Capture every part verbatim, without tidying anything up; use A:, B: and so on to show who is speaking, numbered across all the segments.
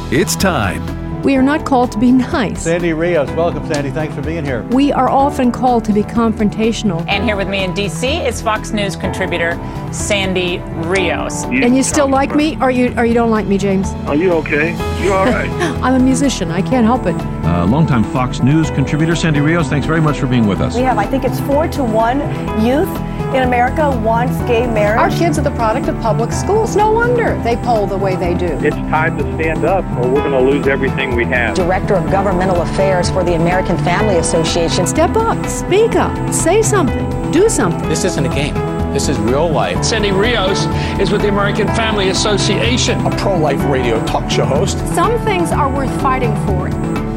A: It's time.
B: We are not called to be nice.
C: Sandy Rios, welcome, Sandy. Thanks for being here.
B: We are often called to be confrontational.
D: And here with me in D C is Fox News contributor Sandy Rios.
B: You and you still like me, or you or you don't like me, James?
E: Are you okay? You all right?
B: I'm a musician. I can't help it.
F: Uh, longtime Fox News contributor Sandy Rios, thanks very much for being with us.
G: We have, I think it's four to one youth in America wants gay marriage.
H: Our kids are the product of public schools. No wonder they poll the way they do.
E: It's time to stand up or we're going to lose everything we have.
G: Director of Governmental Affairs for the American Family Association.
B: Step up, speak up, say something, do something.
I: This isn't a game. This is real life.
J: Sandy Rios is with the American Family Association.
K: A pro-life radio talk show host.
H: Some things are worth fighting for.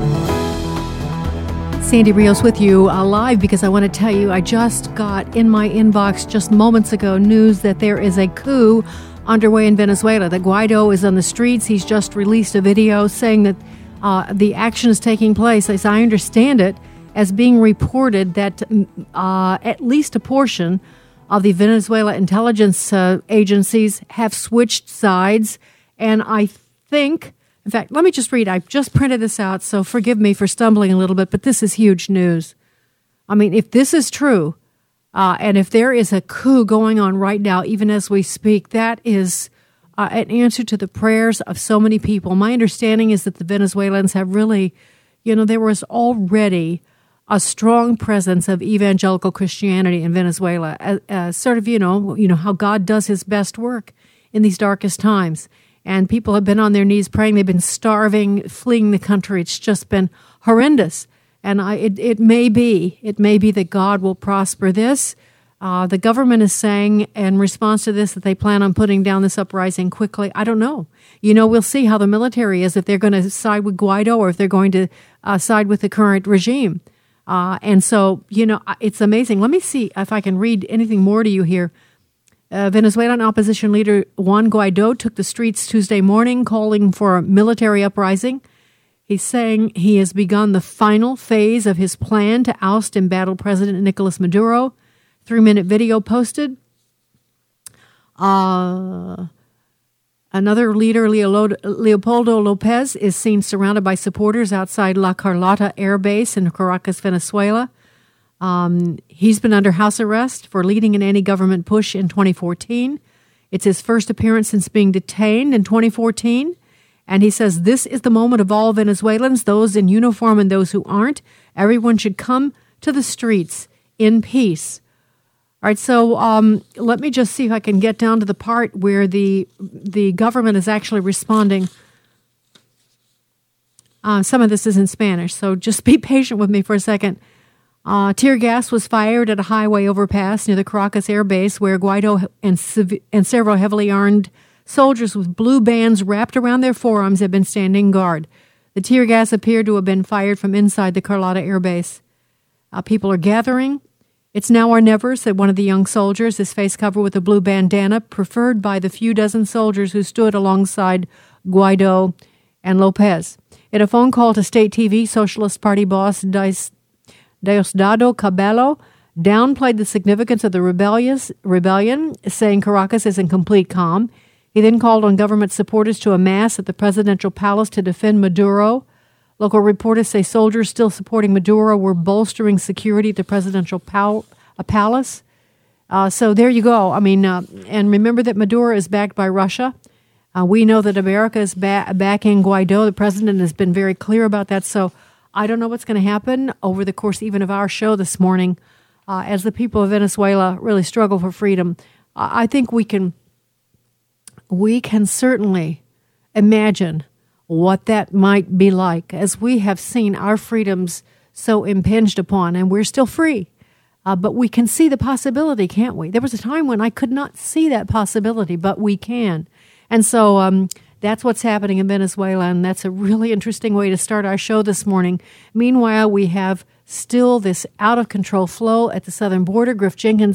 B: Sandy Rios with you uh, live because I want to tell you I just got in my inbox just moments ago news that there is a coup underway in Venezuela, that Guaido is on the streets. He's just released a video saying that uh, the action is taking place, as I understand it, as being reported that uh, at least a portion of the Venezuela intelligence uh, agencies have switched sides, and I think... In fact, let me just read. I just printed this out, so forgive me for stumbling a little bit, but this is huge news. I mean, if this is true, uh, and if there is a coup going on right now, even as we speak, that is uh, an answer to the prayers of so many people. My understanding is that the Venezuelans have really, you know, there was already a strong presence of evangelical Christianity in Venezuela, uh, uh, sort of, you know, you know, how God does his best work in these darkest times. And people have been on their knees praying. They've been starving, fleeing the country. It's just been horrendous. And I, it, it may be, it may be that God will prosper this. Uh, the government is saying in response to this that they plan on putting down this uprising quickly. I don't know. You know, we'll see how the military is, if they're going to side with Guaido or if they're going to uh, side with the current regime. Uh, and so, you know, it's amazing. Let me see if I can read anything more to you here. Uh, Venezuelan opposition leader Juan Guaido took the streets Tuesday morning calling for a military uprising. He's saying he has begun the final phase of his plan to oust embattled President Nicolas Maduro. Three-minute video posted. Uh, another leader, Leopoldo Lopez, is seen surrounded by supporters outside La Carlota Air Base in Caracas, Venezuela. Um, he's been under house arrest for leading an anti-government push in twenty fourteen. It's his first appearance since being detained in twenty fourteen. And he says, this is the moment of all Venezuelans, those in uniform and those who aren't. Everyone should come to the streets in peace. All right, so um, let me just see if I can get down to the part where the the government is actually responding. Uh, some of this is in Spanish, so just be patient with me for a second. Uh, tear gas was fired at a highway overpass near the Caracas Air Base, where Guaido and, civ- and several heavily armed soldiers with blue bands wrapped around their forearms had been standing guard. The tear gas appeared to have been fired from inside the Carlota Air Base. Uh, people are gathering. It's now or never, said one of the young soldiers, his face covered with a blue bandana, preferred by the few dozen soldiers who stood alongside Guaido and Lopez. In a phone call to state T V, Socialist Party boss Dice Diosdado Cabello downplayed the significance of the rebellious rebellion, saying Caracas is in complete calm. He then called on government supporters to amass at the presidential palace to defend Maduro. Local reporters say soldiers still supporting Maduro were bolstering security at the presidential pal- uh, palace. Uh, so there you go. I mean, uh, and remember that Maduro is backed by Russia. Uh, we know that America is ba- backing Guaido. The president has been very clear about that. So I don't know what's going to happen over the course even of our show this morning uh, as the people of Venezuela really struggle for freedom. Uh, I think we can we can certainly imagine what that might be like as we have seen our freedoms so impinged upon, and we're still free. Uh, but we can see the possibility, can't we? There was a time when I could not see that possibility, but we can. And so um, that's what's happening in Venezuela, and that's a really interesting way to start our show this morning. Meanwhile, we have still this out-of-control flow at the southern border. Griff Jenkins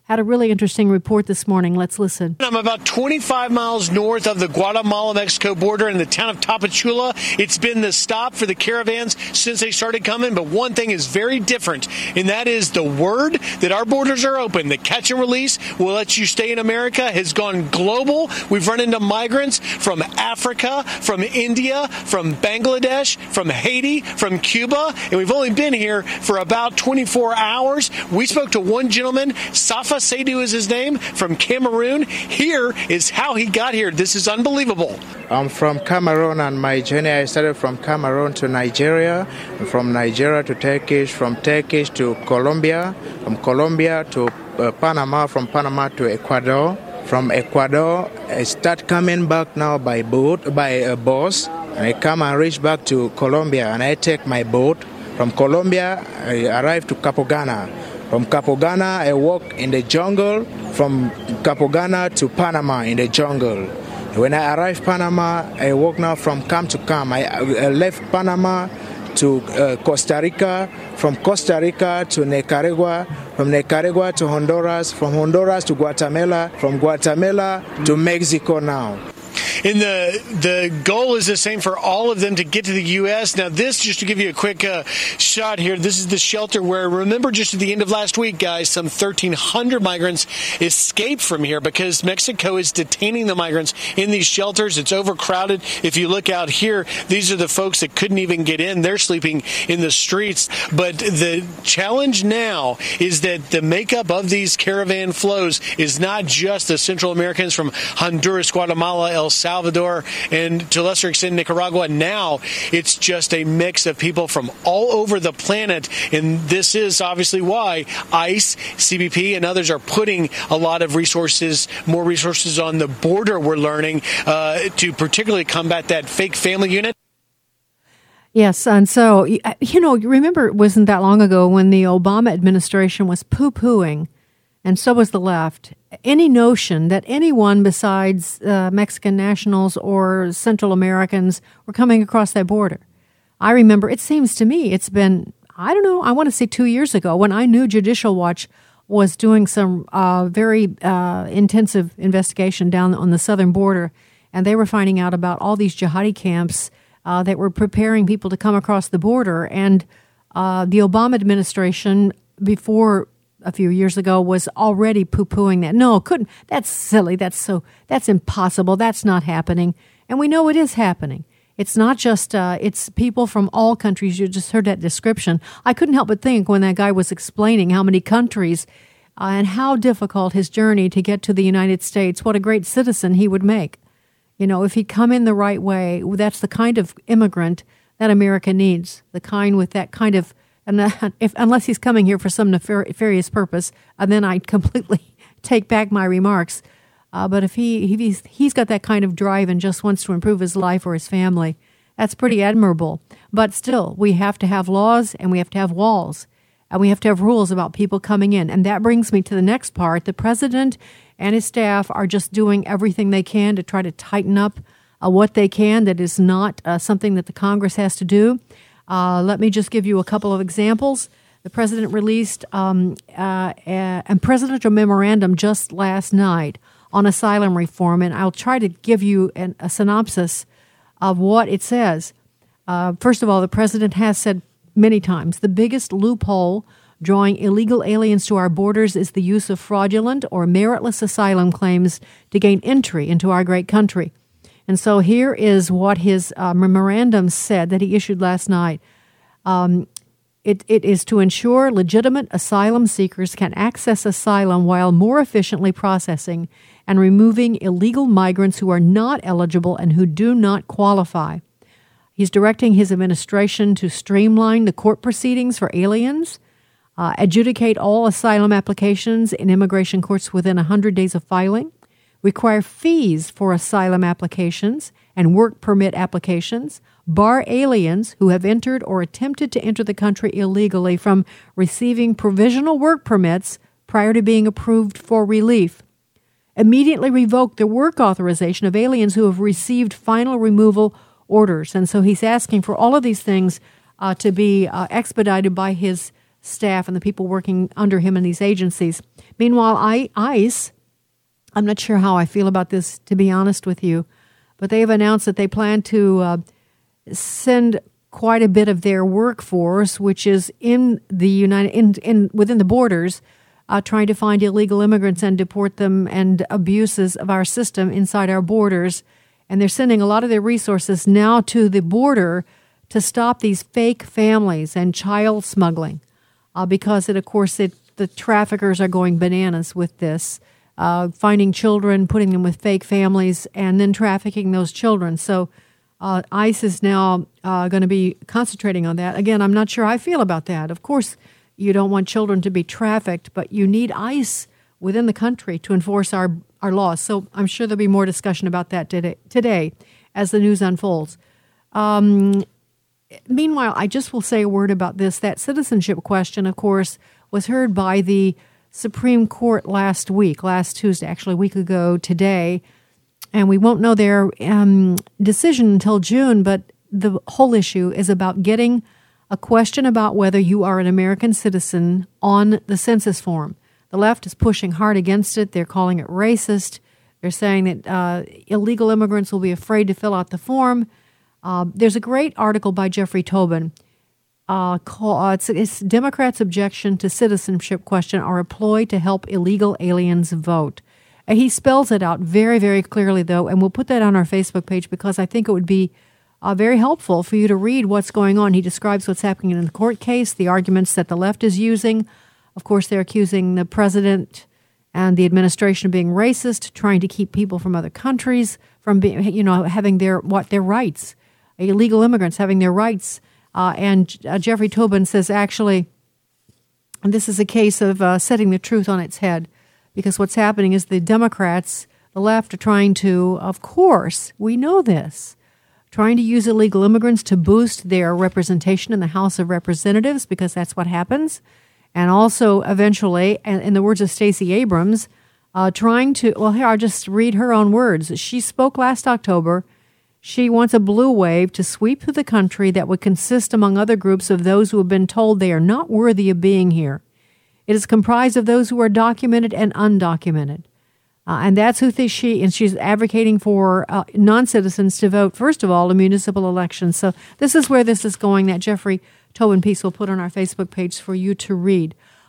B: had a really interesting report this morning. Let's listen.
A: I'm about twenty-five miles north of the Guatemala-Mexico border in the town of Tapachula. It's been the stop for the caravans since they started coming, but one thing is very different, and that is the word that our borders are open. The catch and release will let you stay in America has gone global. We've run into migrants from Africa, from India, from Bangladesh, from Haiti, from Cuba, and we've only been here for about twenty-four hours. We spoke to one gentleman, Safa Seydou is his name, from Cameroon. Here is how he got here. This is unbelievable.
L: I'm from Cameroon, and my journey, I started from Cameroon to Nigeria, from Nigeria to Turkish, from Turkish to Colombia, from Colombia to uh, Panama, from Panama to Ecuador. From Ecuador, I start coming back now by boat, by a bus, and I come and reach back to Colombia, and I take my boat. From Colombia, I arrive to Capogana. From Capogana, I walk in the jungle. From Capogana to Panama in the jungle. When I arrive Panama, I walk now from camp to camp. I, I left Panama to uh, Costa Rica, from Costa Rica to Nicaragua, from Nicaragua to Honduras, from Honduras to Guatemala, from Guatemala to Mexico now.
A: And the the goal is the same for all of them to get to the U S. Now, this, just to give you a quick uh, shot here, this is the shelter where, remember, just at the end of last week, guys, some thirteen hundred migrants escaped from here because Mexico is detaining the migrants in these shelters. It's overcrowded. If you look out here, these are the folks that couldn't even get in. They're sleeping in the streets. But the challenge now is that the makeup of these caravan flows is not just the Central Americans from Honduras, Guatemala, El Salvador, and to a lesser extent Nicaragua. Now it's just a mix of people from all over the planet, and this is obviously why ICE, C B P, and others are putting a lot of resources, more resources on the border, we're learning, uh, to particularly combat that fake family unit.
B: Yes, and so, you know, remember it wasn't that long ago when the Obama administration was poo-pooing, and so was the left, any notion that anyone besides uh, Mexican nationals or Central Americans were coming across that border. I remember, it seems to me, it's been, I don't know, I want to say two years ago when I knew Judicial Watch was doing some uh, very uh, intensive investigation down on the southern border, and they were finding out about all these jihadi camps uh, that were preparing people to come across the border. And uh, the Obama administration, before a few years ago, was already poo-pooing that. No, couldn't. That's silly. That's so, that's impossible. That's not happening. And we know it is happening. It's not just, uh, it's people from all countries. You just heard that description. I couldn't help but think when that guy was explaining how many countries uh, and how difficult his journey to get to the United States, what a great citizen he would make. You know, if he'd come in the right way, that's the kind of immigrant that America needs, the kind with that kind of, and uh, if unless he's coming here for some nefarious purpose, and then I completely take back my remarks. Uh, but if he, if he's he's got that kind of drive and just wants to improve his life or his family, that's pretty admirable. But still, we have to have laws and we have to have walls and we have to have rules about people coming in. And that brings me to the next part. The president and his staff are just doing everything they can to try to tighten up uh, what they can. That is not uh, something that the Congress has to do. Uh, let me just give you a couple of examples. The president released um, uh, a, a presidential memorandum just last night on asylum reform, and I'll try to give you an, a synopsis of what it says. Uh, first of all, the president has said many times, the biggest loophole drawing illegal aliens to our borders is the use of fraudulent or meritless asylum claims to gain entry into our great country. And so here is what his uh, memorandum said that he issued last night. Um, it, it is to ensure legitimate asylum seekers can access asylum while more efficiently processing and removing illegal migrants who are not eligible and who do not qualify. He's directing his administration to streamline the court proceedings for aliens, uh, adjudicate all asylum applications in immigration courts within one hundred days of filing, require fees for asylum applications and work permit applications, bar aliens who have entered or attempted to enter the country illegally from receiving provisional work permits prior to being approved for relief, immediately revoke the work authorization of aliens who have received final removal orders. And so he's asking for all of these things uh, to be uh, expedited by his staff and the people working under him in these agencies. Meanwhile, I, ICE, I'm not sure how I feel about this, to be honest with you, but they have announced that they plan to uh, send quite a bit of their workforce, which is in the United in, in within the borders, uh, trying to find illegal immigrants and deport them, and abuses of our system inside our borders. And they're sending a lot of their resources now to the border to stop these fake families and child smuggling, uh, because it, of course, it, the traffickers are going bananas with this, uh, finding children, putting them with fake families, and then trafficking those children. So uh, ICE is now uh, going to be concentrating on that. Again, I'm not sure how I feel about that. Of course, you don't want children to be trafficked, but you need ICE within the country to enforce our, our laws. So I'm sure there'll be more discussion about that today, today as the news unfolds. Um, meanwhile, I just will say a word about this. That citizenship question, of course, was heard by the Supreme Court last week, last Tuesday, actually a week ago today, and we won't know their um, decision until June, but the whole issue is about getting a question about whether you are an American citizen on the census form. The left is pushing hard against it. They're calling it racist. They're saying that uh, illegal immigrants will be afraid to fill out the form. Uh, there's a great article by Jeffrey Tobin. Uh, call, uh, it's, it's Democrats' objection to citizenship question are a ploy to help illegal aliens vote. Uh, he spells it out very, very clearly, though, and we'll put that on our Facebook page because I think it would be uh, very helpful for you to read what's going on. He describes what's happening in the court case, the arguments that the left is using. Of course, they're accusing the president and the administration of being racist, trying to keep people from other countries from being, you know, having their what their rights, illegal immigrants having their rights. Uh, and uh, Jeffrey Tobin says, actually, this is a case of uh, setting the truth on its head, because what's happening is the Democrats, the left, are trying to, of course, we know this, trying to use illegal immigrants to boost their representation in the House of Representatives, because that's what happens. And also, eventually, and in the words of Stacey Abrams, uh, trying to, well, here, I'll just read her own words. She spoke last October. She wants a blue wave to sweep through the country that would consist, among other groups, of those who have been told they are not worthy of being here. It is comprised of those who are documented and undocumented. Uh, and that's who th- she, and she's advocating for uh, non-citizens to vote, first of all, in municipal elections. So this is where this is going, that Jeffrey Tobin piece we'll put on our Facebook page for you to read.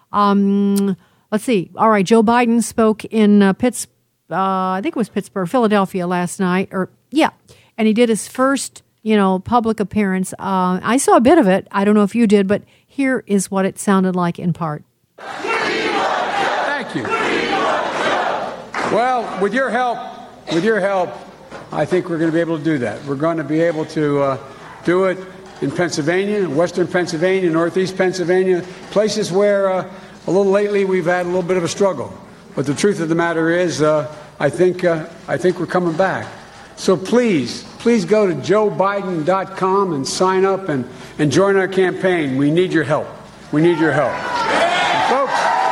B: Um, let's see. All right, Joe Biden spoke in uh, Pitts, uh, I think it was Pittsburgh, Philadelphia last night, or yeah, and he did his first, you know, public appearance. Uh, I saw a bit of it. I don't know if you did, but here is what it sounded like in part.
M: Thank you. Well, with your help, with your help, I think we're going to be able to do that. We're going to be able to uh, do it in Pennsylvania, western Pennsylvania, northeast Pennsylvania, places where uh, a little lately we've had a little bit of a struggle. But the truth of the matter is, uh, I think uh, I think we're coming back. So please, please go to joe biden dot com and sign up and, and join our campaign. We need your help. We need your help. And folks,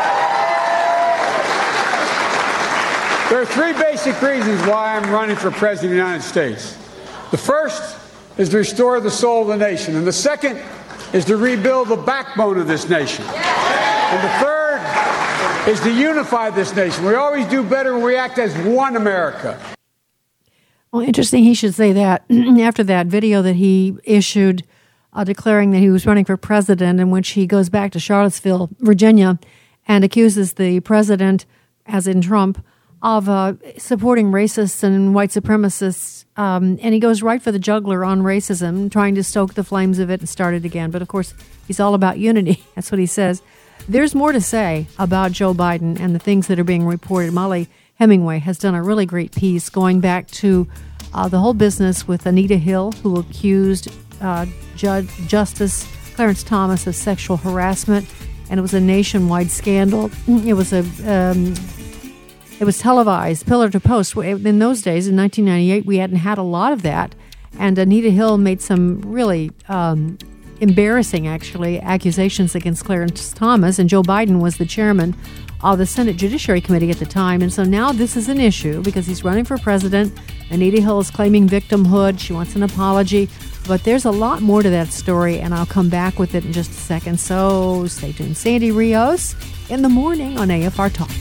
M: there are three basic reasons why I'm running for President of the United States. The first is to restore the soul of the nation. And the second is to rebuild the backbone of this nation. And the third is to unify this nation. We always do better when we act as one America.
B: Well, interesting he should say that after that video that he issued uh, declaring that he was running for president, in which he goes back to Charlottesville, Virginia, and accuses the president, as in Trump, of uh, supporting racists and white supremacists. Um, and he goes right for the jugular on racism, trying to stoke the flames of it and start it again. But, of course, he's all about unity. That's what he says. There's more to say about Joe Biden and the things that are being reported. Molly Hemingway has done a really great piece going back to uh, the whole business with Anita Hill, who accused uh, Judge Justice Clarence Thomas of sexual harassment, and it was a nationwide scandal. It was a um, it was televised, pillar to post. In those days, in nineteen ninety-eight, we hadn't had a lot of that, and Anita Hill made some really um, embarrassing, actually, accusations against Clarence Thomas, and Joe Biden was the chairman of the Senate Judiciary Committee at the time. And so now this is an issue because he's running for president. Anita Hill is claiming victimhood. She wants an apology. But there's a lot more to that story, and I'll come back with it in just a second. So stay tuned. Sandy Rios in the morning on A F R Talk.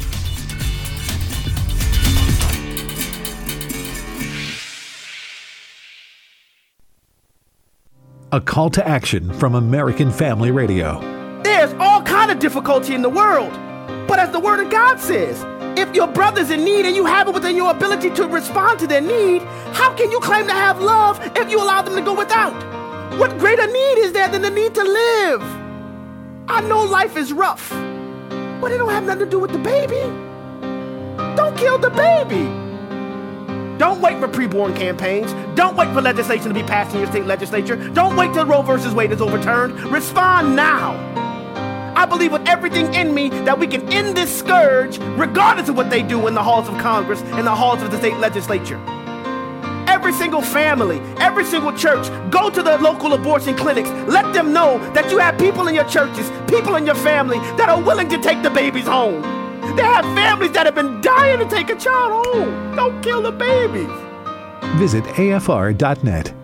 N: A call to action from American Family Radio.
O: There's all kind of difficulty in the world. But as the Word of God says, if your brother's in need and you have it within your ability to respond to their need, how can you claim to have love if you allow them to go without? What greater need is there than the need to live? I know life is rough, but it don't have nothing to do with the baby. Don't kill the baby. Don't wait for preborn campaigns. Don't wait for legislation to be passed in your state legislature. Don't wait till Roe versus Wade is overturned. Respond now. I believe with everything in me that we can end this scourge regardless of what they do in the halls of Congress and the halls of the state legislature. Every single family, every single church, go to the local abortion clinics. Let them know that you have people in your churches, people in your family that are willing to take the babies home. They have families that have been dying to take a child home. Don't kill the babies.
N: Visit A F R dot net.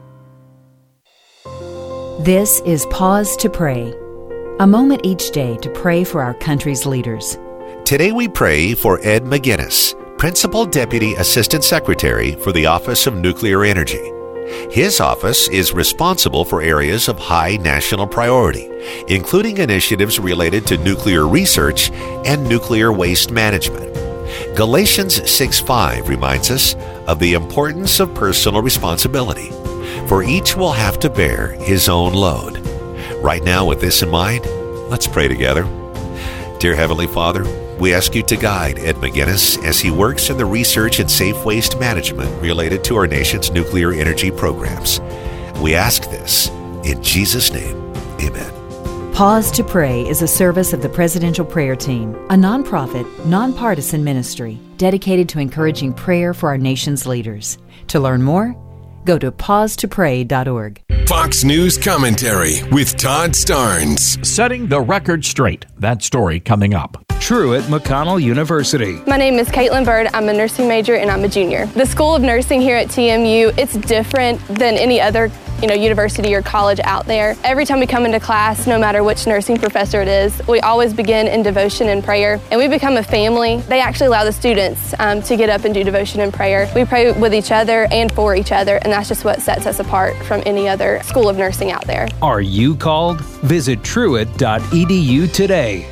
P: This is Pause to Pray, a moment each day to pray for our country's leaders.
Q: Today we pray for Ed McGinnis, Principal Deputy Assistant Secretary for the Office of Nuclear Energy. His office is responsible for areas of high national priority, including initiatives related to nuclear research and nuclear waste management. Galatians six five reminds us of the importance of personal responsibility, for each will have to bear his own load. Right now, with this in mind, let's pray together. Dear Heavenly Father, we ask you to guide Ed McGinnis as he works in the research and safe waste management related to our nation's nuclear energy programs. We ask this in Jesus' name. Amen.
P: Pause to Pray is a service of the Presidential Prayer Team, a nonprofit, nonpartisan ministry dedicated to encouraging prayer for our nation's leaders. To learn more, go to pause to pray dot org.
R: Fox News Commentary with Todd Starnes.
F: Setting the record straight. That story coming up.
S: Truett McConnell University.
T: My name is Caitlin Bird. I'm a nursing major and I'm a junior. The School of Nursing here at T M U, it's different than any other you know, university or college out there. Every time we come into class, no matter which nursing professor it is, we always begin in devotion and prayer, and we become a family. They actually allow the students um, to get up and do devotion and prayer. We pray with each other and for each other, and that's just what sets us apart from any other school of nursing out there.
S: Are you called? Visit truett dot e d u today.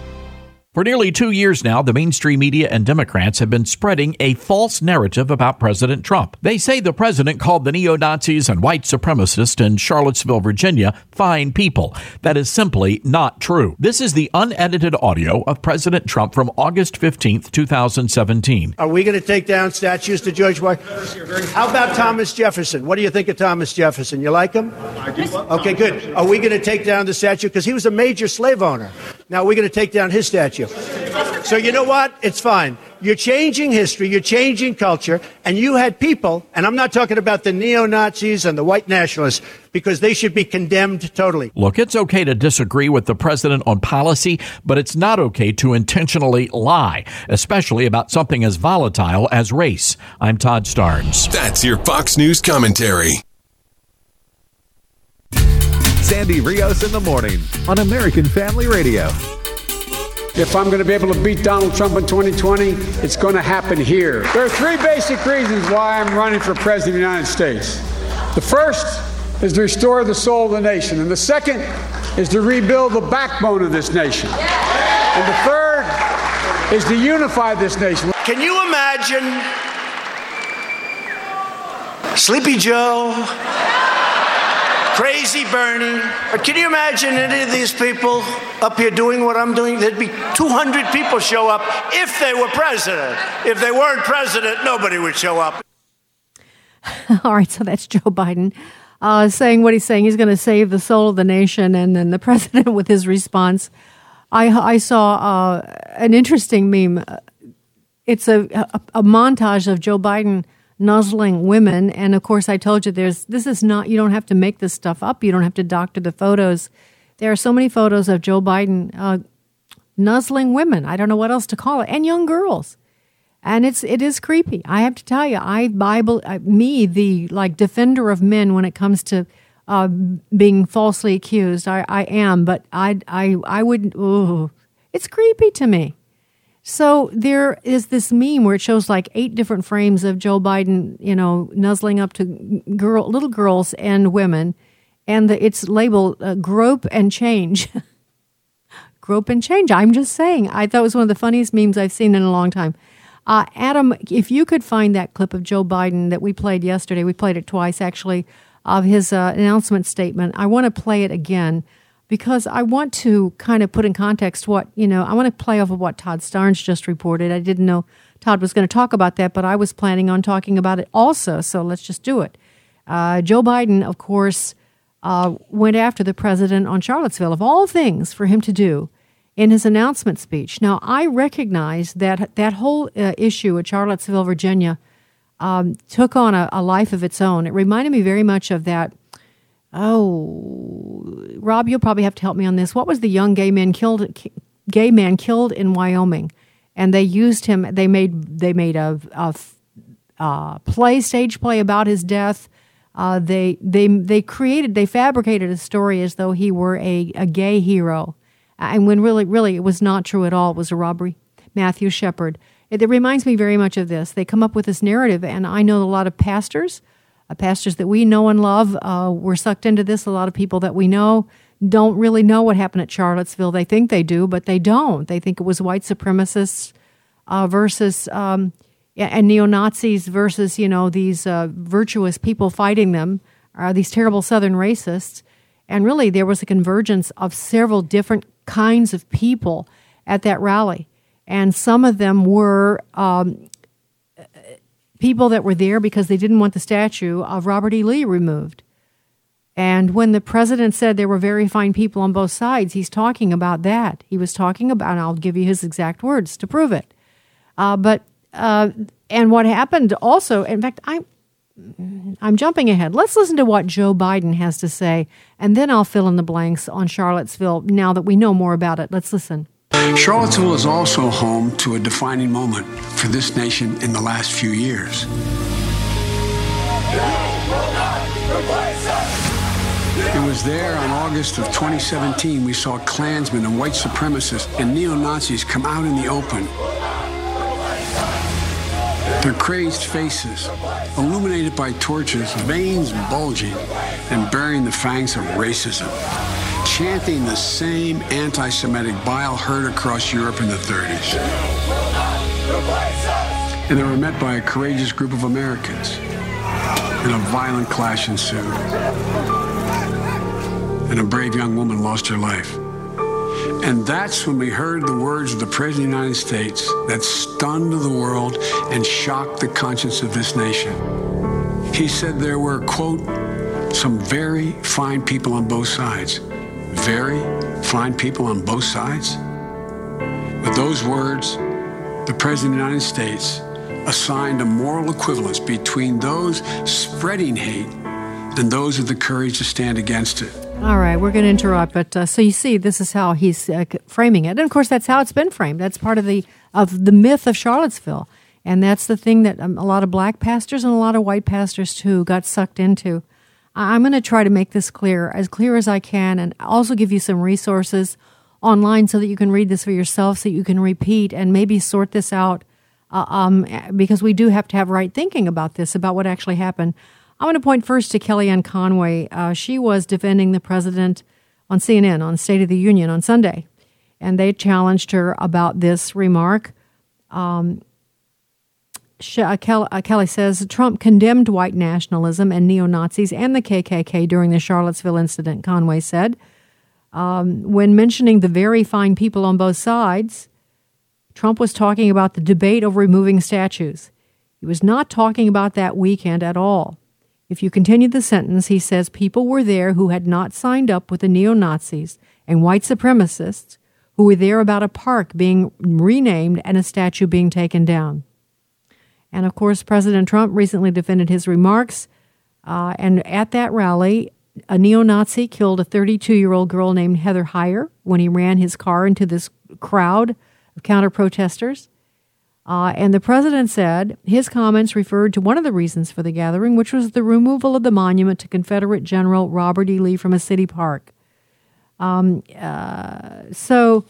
F: For nearly two years now, the mainstream media and Democrats have been spreading a false narrative about President Trump. They say the president called the neo-Nazis and white supremacists in Charlottesville, Virginia, fine people. That is simply not true. This is the unedited audio of President Trump from August fifteenth, twenty seventeen.
U: Are we going to take down statues to George Washington? How about Thomas Jefferson? What do you think of Thomas Jefferson? You like him? I do. Okay, good. Are we going to take down the statue? Because he was a major slave owner. Now we're going to take down his statue. So you know what? It's fine. You're changing history, you're changing culture, and you had people, and I'm not talking about the neo-Nazis and the white nationalists, because they should be condemned totally.
F: Look, it's okay to disagree with the president on policy, but it's not okay to intentionally lie, especially about something as volatile as race. I'm Todd Starnes.
R: That's your Fox News commentary.
N: Sandy Rios in the morning on American Family Radio.
M: If I'm going to be able to beat Donald Trump in twenty twenty, it's going to happen here. There are three basic reasons why I'm running for President of the United States. The first is to restore the soul of the nation. And the second is to rebuild the backbone of this nation. And the third is to unify this nation.
U: Can you imagine Sleepy Joe, Crazy Bernie, or can you imagine any of these people up here doing what I'm doing? There'd be two hundred people show up if they were president. If they weren't president, nobody would show up.
B: All right, so that's Joe Biden uh, saying what he's saying. He's going to save the soul of the nation, and then the president with his response. I, I saw uh, an interesting meme. It's a, a, a montage of Joe Biden nuzzling women, and of course I told you there's this is not, you don't have to make this stuff up, you don't have to doctor the photos. There are so many photos of Joe Biden uh, nuzzling women. I don't know what else to call it, and young girls. And it's it is creepy. I have to tell you, I Bible uh, me the like defender of men when it comes to uh, being falsely accused. I, I am, but I I I wouldn't. Ooh, it's creepy to me. So there is this meme where it shows like eight different frames of Joe Biden, you know, nuzzling up to girl, little girls and women, and the, it's labeled uh, "grope and change." Grope and change. I'm just saying. I thought it was one of the funniest memes I've seen in a long time. Uh, Adam, if you could find that clip of Joe Biden that we played yesterday, we played it twice actually, of his uh, announcement statement. I want to play it again because I want to kind of put in context what, you know, I want to play off of what Todd Starnes just reported. I didn't know Todd was going to talk about that, but I was planning on talking about it also, so let's just do it. Uh, Joe Biden, of course, uh, went after the president on Charlottesville, of all things for him to do, in his announcement speech. Now, I recognize that that whole uh, issue at Charlottesville, Virginia, um, took on a, a life of its own. It reminded me very much of that. Oh, Rob, you'll probably have to help me on this. What was the young gay man killed? Gay man killed in Wyoming, and they used him. They made they made a, a, a play, stage play about his death. Uh, they they they created, they fabricated a story as though he were a, a gay hero, and when really really it was not true at all. It was a robbery. Matthew Shepard. It, it reminds me very much of this. They come up with this narrative, and I know a lot of pastors, uh, pastors that we know and love, uh, were sucked into this. A lot of people that we know don't really know what happened at Charlottesville. They think they do, but they don't. They think it was white supremacists uh, versus um, and neo-Nazis versus, you know, these uh, virtuous people fighting them, uh, these terrible Southern racists. And really, there was a convergence of several different kinds of people at that rally. And some of them were um, people that were there because they didn't want the statue of Robert E. Lee removed. And when the president said there were very fine people on both sides, he's talking about that. He was talking about, and I'll give you his exact words to prove it. Uh, but uh, and what happened also, in fact, I'm I'm jumping ahead. Let's listen to what Joe Biden has to say, and then I'll fill in the blanks on Charlottesville now that we know more about it. Let's listen.
M: Charlottesville is also home to a defining moment for this nation in the last few years. It was there on August of twenty seventeen we saw Klansmen and white supremacists and neo-Nazis come out in the open. Their crazed faces, illuminated by torches, veins bulging and bearing the fangs of racism, chanting the same anti-Semitic bile heard across Europe in the thirties. And they were met by a courageous group of Americans, and a violent clash ensued. And a brave young woman lost her life. And that's when we heard the words of the President of the United States that stunned the world and shocked the conscience of this nation. He said there were, quote, some very fine people on both sides. Very fine people on both sides? With those words, the President of the United States assigned a moral equivalence between those spreading hate and those with the courage to stand against it.
B: All right, we're going to interrupt, but uh, so you see, this is how he's uh, framing it, and of course, that's how it's been framed. That's part of the of the myth of Charlottesville, and that's the thing that um, a lot of black pastors and a lot of white pastors too got sucked into. I'm going to try to make this clear, as clear as I can, and also give you some resources online so that you can read this for yourself, so you can repeat and maybe sort this out, uh, um, because we do have to have right thinking about this, about what actually happened. I want to point first to Kellyanne Conway. Uh, she was defending the president on C N N on State of the Union on Sunday, and they challenged her about this remark. Um, she, uh, Kelly, uh, Kelly says, Trump condemned white nationalism and neo-Nazis and the K K K during the Charlottesville incident, Conway said. Um, when mentioning the very fine people on both sides, Trump was talking about the debate over removing statues. He was not talking about that weekend at all. If you continue the sentence, he says people were there who had not signed up with the neo-Nazis and white supremacists who were there about a park being renamed and a statue being taken down. And of course, President Trump recently defended his remarks. Uh, and at that rally, a neo-Nazi killed a thirty-two-year-old girl named Heather Heyer when he ran his car into this crowd of counter-protesters. Uh, and the president said his comments referred to one of the reasons for the gathering, which was the removal of the monument to Confederate General Robert E. Lee from a city park. Um, uh, so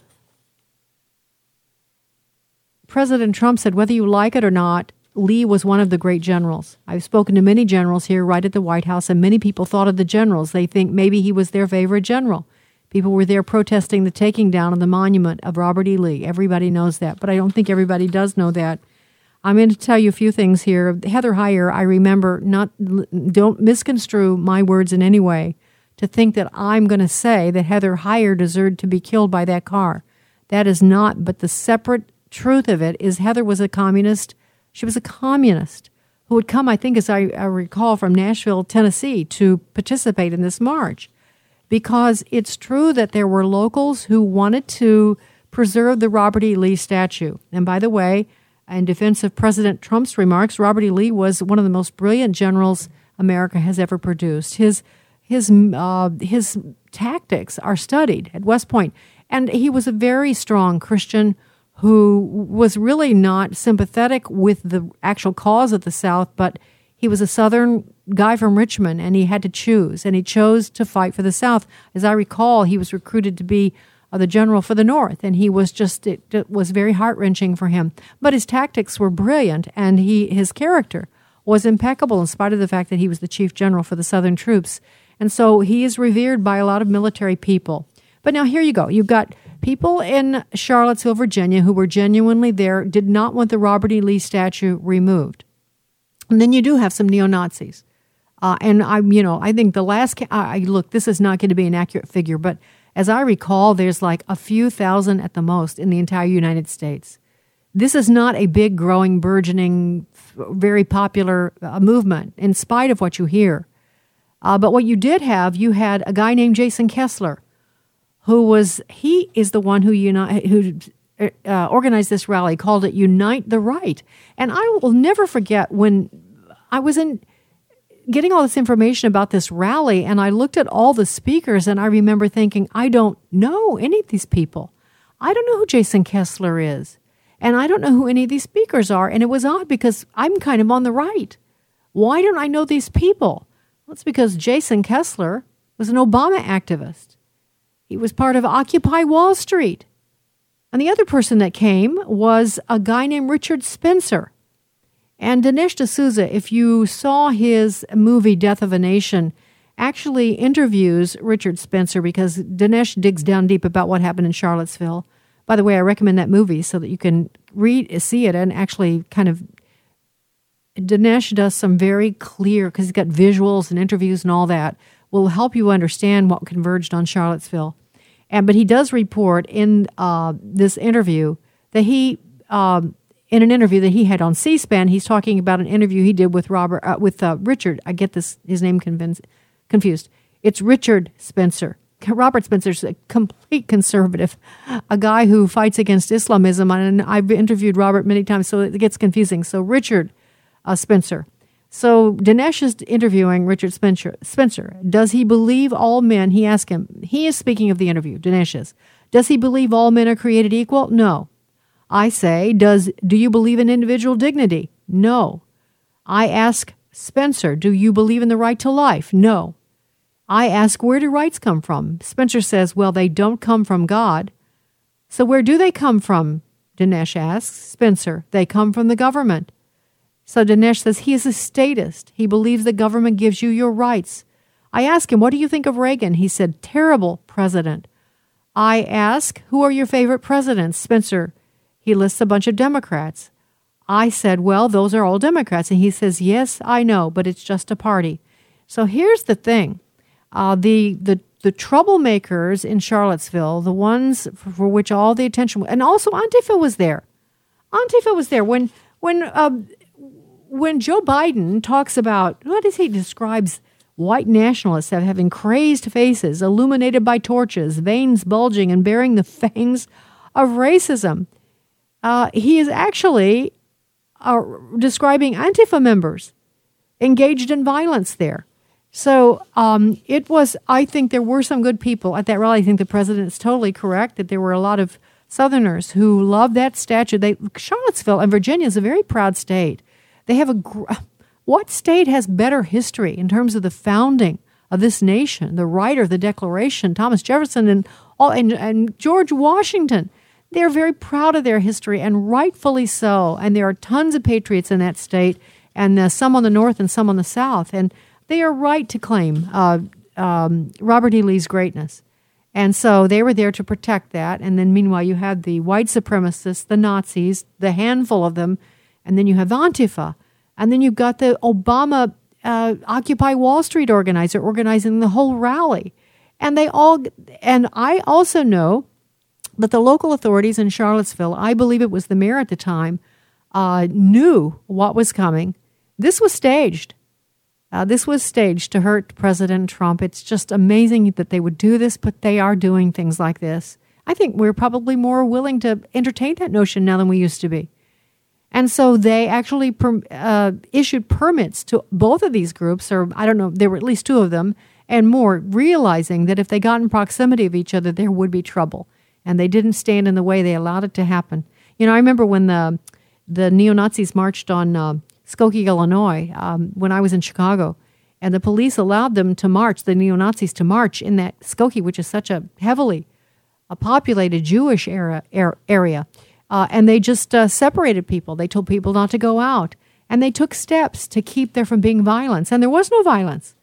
B: President Trump said, whether you like it or not, Lee was one of the great generals. I've spoken to many generals here right at the White House, and many people thought of the generals. They think maybe he was their favorite general. People were there protesting the taking down of the monument of Robert E. Lee. Everybody knows that, but I don't think everybody does know that. I'm going to tell you a few things here. Heather Heyer, I remember, not don't misconstrue my words in any way to think that I'm going to say that Heather Heyer deserved to be killed by that car. That is not, but the separate truth of it is Heather was a communist. She was a communist who would come, I think, as I, I recall, from Nashville, Tennessee, to participate in this march. Because it's true that there were locals who wanted to preserve the Robert E. Lee statue. And by the way, in defense of President Trump's remarks, Robert E. Lee was one of the most brilliant generals America has ever produced. His his uh, his tactics are studied at West Point. And he was a very strong Christian who was really not sympathetic with the actual cause of the South, but he was a Southern guy from Richmond, and he had to choose, and he chose to fight for the South. As I recall, he was recruited to be uh, the general for the North, and he was just, it, it was very heart-wrenching for him. But his tactics were brilliant, and he his character was impeccable in spite of the fact that he was the chief general for the Southern troops. And so he is revered by a lot of military people. But now here you go. You've got people in Charlottesville, Virginia, who were genuinely there, did not want the Robert E. Lee statue removed. And then you do have some neo-Nazis. Uh, and I, you know, I think the last, I, look, this is not going to be an accurate figure, but as I recall, there's like a few thousand at the most in the entire United States. This is not a big, growing, burgeoning, very popular uh, movement, in spite of what you hear. Uh, but what you did have, you had a guy named Jason Kessler, who was, he is the one who uni- who uh, organized this rally, called it Unite the Right. And I will never forget when I was in getting all this information about this rally, and I looked at all the speakers, and I remember thinking, I don't know any of these people. I don't know who Jason Kessler is, and I don't know who any of these speakers are. And it was odd because I'm kind of on the right. Why don't I know these people? Well, it's because Jason Kessler was an Obama activist. He was part of Occupy Wall Street. And the other person that came was a guy named Richard Spencer. And Dinesh D'Souza, if you saw his movie Death of a Nation, actually interviews Richard Spencer because Dinesh digs down deep about what happened in Charlottesville. By the way, I recommend that movie so that you can read, see it, and actually kind of, Dinesh does some very clear, because he's got visuals and interviews and all that, will help you understand what converged on Charlottesville. And but he does report in uh, this interview that he, um, in an interview that he had on C-SPAN, he's talking about an interview he did with Robert, uh, with uh, Richard. I get this his name convinced, confused. It's Richard Spencer. Robert Spencer's a complete conservative, a guy who fights against Islamism, and I've interviewed Robert many times, so it gets confusing. So Richard uh, Spencer. So Dinesh is interviewing Richard Spencer. Spencer, does he believe all men? He asked him. He is speaking of the interview. Dinesh is. Does he believe all men are created equal? No. I say, does do you believe in individual dignity? No. I ask Spencer, do you believe in the right to life? No. I ask, where do rights come from? Spencer says, well, they don't come from God. So where do they come from? Dinesh asks. Spencer, they come from the government. So Dinesh says he is a statist. He believes the government gives you your rights. I ask him, what do you think of Reagan? He said, terrible president. I ask, who are your favorite presidents? Spencer, he lists a bunch of Democrats. I said, well, those are all Democrats. And he says, yes, I know, but it's just a party. So here's the thing. Uh, the, the, the troublemakers in Charlottesville, the ones for, for which all the attention, and also Antifa was there. Antifa was there. When, when, uh, when Joe Biden talks about, what does he describes white nationalists as having crazed faces, illuminated by torches, veins bulging, and bearing the fangs of racism, uh, he is actually uh, describing Antifa members engaged in violence there. So um, it was, I think there were some good people at that rally. I think the president is totally correct that there were a lot of Southerners who loved that statue. They, Charlottesville and Virginia is a very proud state. They have a, what state has better history in terms of the founding of this nation? The writer of the Declaration, Thomas Jefferson and, all, and, and George Washington. They're very proud of their history, and rightfully so. And there are tons of patriots in that state, and uh, some on the north and some on the south. And they are right to claim uh, um, Robert E. Lee's greatness. And so they were there to protect that. And then meanwhile, you had the white supremacists, the Nazis, the handful of them, and then you have Antifa. And then you've got the Obama uh, Occupy Wall Street organizer organizing the whole rally. And they all, and I also know that the local authorities in Charlottesville, I believe it was the mayor at the time, uh, knew what was coming. This was staged. Uh, this was staged to hurt President Trump. It's just amazing that they would do this, but they are doing things like this. I think we're probably more willing to entertain that notion now than we used to be. And so they actually per, uh, issued permits to both of these groups, or I don't know, there were at least two of them, and more, realizing that if they got in proximity of each other, there would be trouble. And they didn't stand in the way. They allowed it to happen. You know, I remember when the the neo-Nazis marched on uh, Skokie, Illinois, um, when I was in Chicago, and the police allowed them to march, the neo-Nazis to march in that Skokie, which is such a heavily a populated Jewish era, er, area. Uh, and they just uh, separated people. They told people not to go out. And they took steps to keep there from being violence. And there was no violence.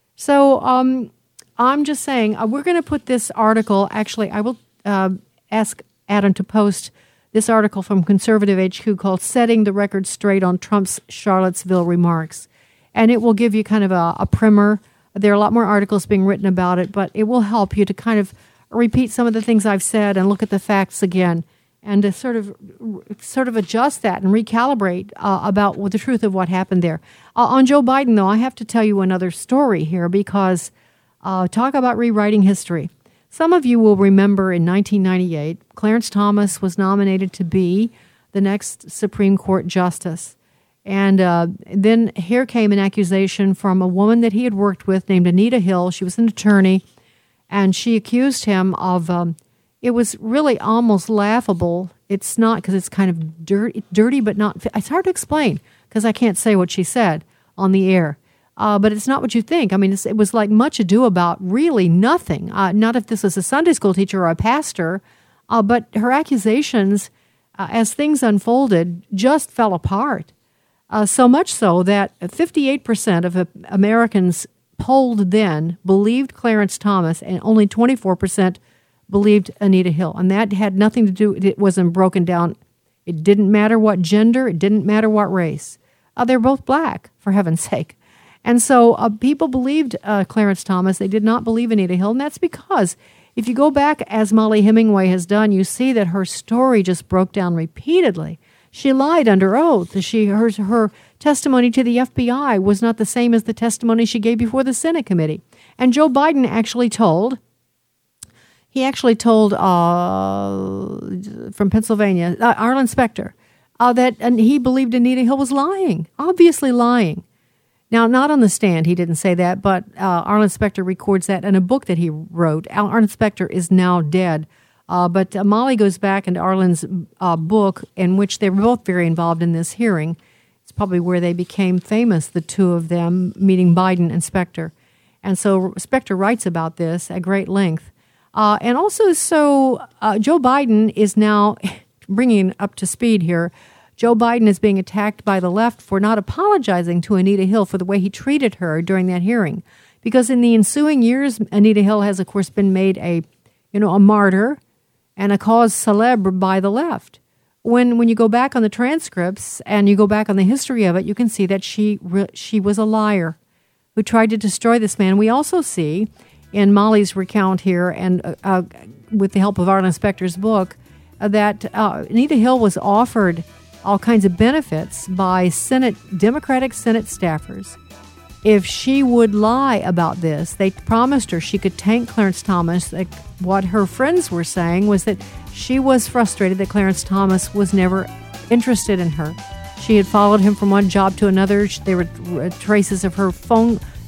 B: So um, I'm just saying, uh, we're going to put this article, actually, I will uh, ask Adam to post this article from Conservative H Q called Setting the Record Straight on Trump's Charlottesville Remarks. And it will give you kind of a, a primer. There are a lot more articles being written about it, but it will help you to kind of repeat some of the things I've said and look at the facts again and to sort of sort of adjust that and recalibrate uh, about what the truth of what happened there. Uh, on Joe Biden, though, I have to tell you another story here because uh, talk about rewriting history. Some of you will remember in nineteen ninety-eight, Clarence Thomas was nominated to be the next Supreme Court justice. And uh, then here came an accusation from a woman that he had worked with named Anita Hill. She was an attorney, and she accused him of, um, it was really almost laughable. It's not because it's kind of dirty, dirty, but not, it's hard to explain because I can't say what she said on the air. Uh, but it's not what you think. I mean, it's, it was like much ado about really nothing. Uh, not if this was a Sunday school teacher or a pastor, uh, but her accusations, uh, as things unfolded, just fell apart. Uh, so much so that fifty-eight percent of Americans polled then believed Clarence Thomas, and only twenty-four percent believed Anita Hill. And that had nothing to do, it wasn't broken down. It didn't matter what gender, it didn't matter what race. Uh, they're both black, for heaven's sake. And so uh, people believed uh, Clarence Thomas. They did not believe Anita Hill, and that's because if you go back, as Molly Hemingway has done, you see that her story just broke down repeatedly. She lied under oath. She her, her testimony to the F B I was not the same as the testimony she gave before the Senate committee. And Joe Biden actually told, he actually told uh, from Pennsylvania, uh, Arlen Specter, uh, that and he believed Anita Hill was lying, obviously lying. Now, not on the stand, he didn't say that, but uh, Arlen Specter records that in a book that he wrote. Arlen Specter is now dead. Uh, but uh, Molly goes back into Arlen's uh, book, in which they were both very involved in this hearing. It's probably where they became famous, the two of them, meeting Biden and Specter. And so Specter writes about this at great length. Uh, and also, so uh, Joe Biden is now, bringing up to speed here, Joe Biden is being attacked by the left for not apologizing to Anita Hill for the way he treated her during that hearing. Because in the ensuing years, Anita Hill has, of course, been made a, you know, a martyr and a cause célèbre by the left. When when you go back on the transcripts and you go back on the history of it, you can see that she re- she was a liar who tried to destroy this man. We also see in Molly's recount here, and uh, uh, with the help of Arlen Specter's book, uh, that uh, Anita Hill was offered all kinds of benefits by Senate Democratic Senate staffers. If she would lie about this, they promised her she could tank Clarence Thomas. Like what her friends were saying was that she was frustrated that Clarence Thomas was never interested in her. She had followed him from one job to another. There were traces of her phone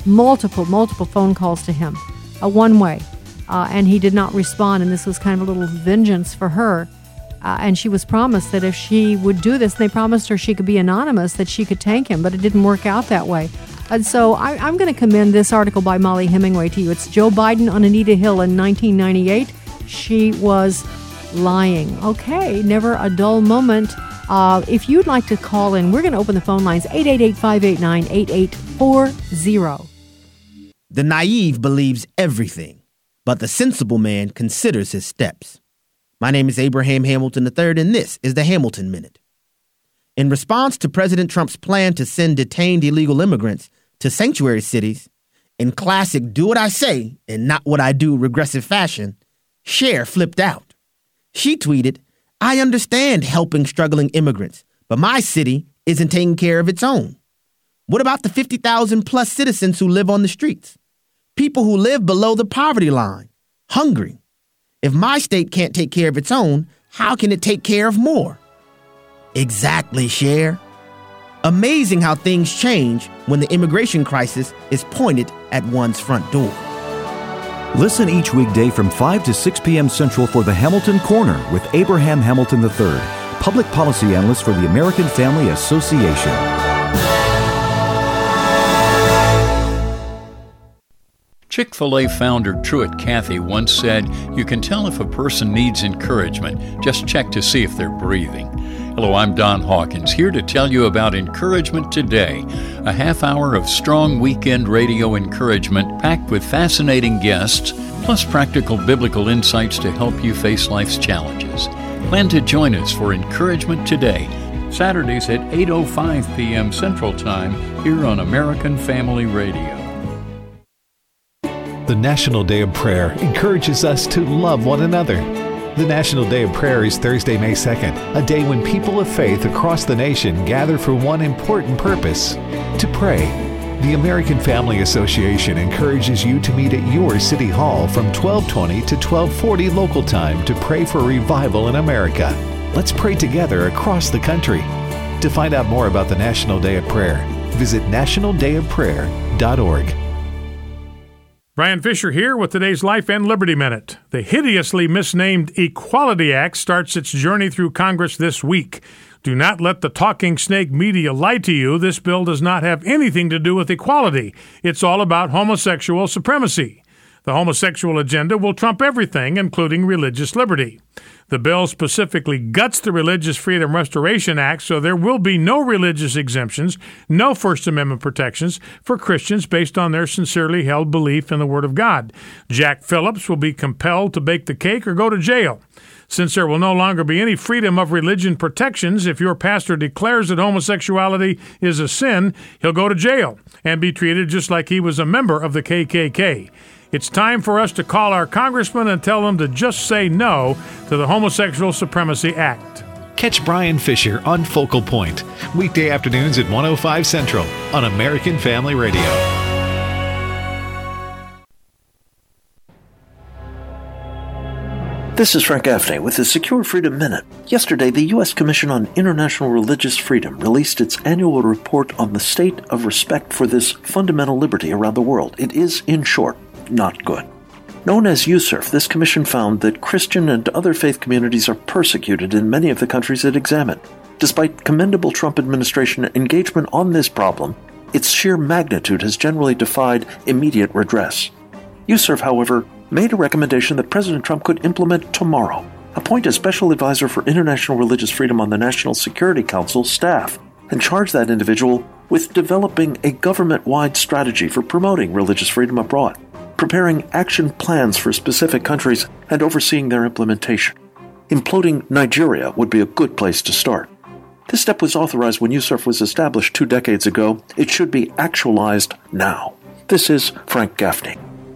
B: multiple, multiple phone calls to him, a one-way, uh, and he did not respond, and this was kind of a little vengeance for her. Uh, and she was promised that if she would do this, they promised her she could be anonymous, that she could tank him, but it didn't work out that way. And so I, I'm going to commend this article by Molly Hemingway to you. It's Joe Biden on Anita Hill in nineteen ninety-eight. She was lying. Okay, never a dull moment. Uh, if you'd like to call in, we're going to open the phone lines, eight eight eight, five eight nine, eight eight four zero.
C: The naive believes everything, but the sensible man considers his steps. My name is Abraham Hamilton the third, and this is the Hamilton Minute. In response to President Trump's plan to send detained illegal immigrants to sanctuary cities, in classic do what I say and not what I do regressive fashion, Cher flipped out. She tweeted, "I understand helping struggling immigrants, but my city isn't taking care of its own. What about the fifty thousand plus citizens who live on the streets? People who live below the poverty line, hungry. If my state can't take care of its own, how can it take care of more?" Exactly, Cher. Amazing how things change when the immigration crisis is pointed at one's front door.
N: Listen each weekday from five to six p.m. Central for the Hamilton Corner with Abraham Hamilton the third, Public Policy Analyst for the American Family Association.
V: Chick-fil-A founder Truett Cathy once said, "You can tell if a person needs encouragement. Just check to see if they're breathing." Hello, I'm Don Hawkins, here to tell you about Encouragement Today, a half hour of strong weekend radio encouragement packed with fascinating guests, plus practical biblical insights to help you face life's challenges. Plan to join us for Encouragement Today, Saturdays at eight oh five p.m. Central Time, here on American Family Radio.
W: The National Day of Prayer encourages us to love one another. The National Day of Prayer is Thursday, May second, a day when people of faith across the nation gather for one important purpose: to pray. The American Family Association encourages you to meet at your City Hall from twelve twenty to twelve forty local time to pray for revival in America. Let's pray together across the country. To find out more about the National Day of Prayer, visit national day of prayer dot org.
X: Brian Fisher here with today's Life and Liberty Minute. The hideously misnamed Equality Act starts its journey through Congress this week. Do not let the talking snake media lie to you. This bill does not have anything to do with equality. It's all about homosexual supremacy. The homosexual agenda will trump everything, including religious liberty. The bill specifically guts the Religious Freedom Restoration Act, so there will be no religious exemptions, no First Amendment protections for Christians based on their sincerely held belief in the Word of God. Jack Phillips will be compelled to bake the cake or go to jail. Since there will no longer be any freedom of religion protections, if your pastor declares that homosexuality is a sin, he'll go to jail and be treated just like he was a member of the K K K. It's time for us to call our congressman and tell them to just say no to the Homosexual Supremacy Act.
W: Catch Brian Fisher on Focal Point, weekday afternoons at one oh five Central on American Family Radio.
Y: This is Frank Gaffney with the Secure Freedom Minute. Yesterday, the U S Commission on International Religious Freedom released its annual report on the state of respect for this fundamental liberty around the world. It is, in short, not good. Known as U S R F, this commission found that Christian and other faith communities are persecuted in many of the countries it examined. Despite commendable Trump administration engagement on this problem, its sheer magnitude has generally defied immediate redress. U S R F, however, made a recommendation that President Trump could implement tomorrow. Appoint a special advisor for international religious freedom on the National Security Council staff and charge that individual with developing a government-wide strategy for promoting religious freedom abroad, preparing action plans for specific countries, and overseeing their implementation. Imploding Nigeria would be a good place to start. This step was authorized when U S R F was established two decades ago. It should be actualized now. This is Frank Gaffney.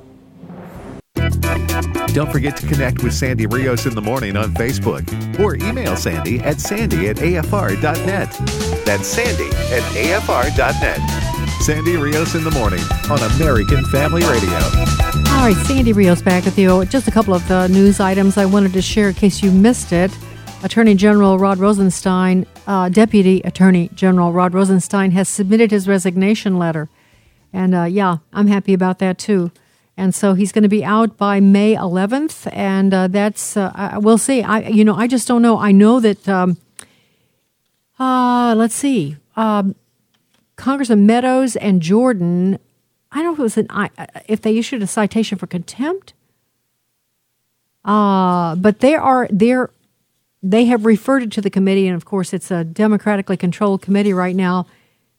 N: Don't forget to connect with Sandy Rios in the morning on Facebook or email Sandy at sandy at a f r dot net. That's sandy at a f r dot net. Sandy Rios in the morning on American Family Radio.
B: All right, Sandy Rios back with you. Just a couple of the news items I wanted to share in case you missed it. Attorney General Rod Rosenstein, uh, Deputy Attorney General Rod Rosenstein has submitted his resignation letter. And uh, yeah, I'm happy about that too. And so he's going to be out by May eleventh, and uh, that's uh, I, we'll see. I you know I just don't know. I know that. Um, uh, let's see, um, Congressman Meadows and Jordan. I don't know if it was an if they issued a citation for contempt. Uh, but they are they're they have referred it to the committee, and of course it's a democratically controlled committee right now.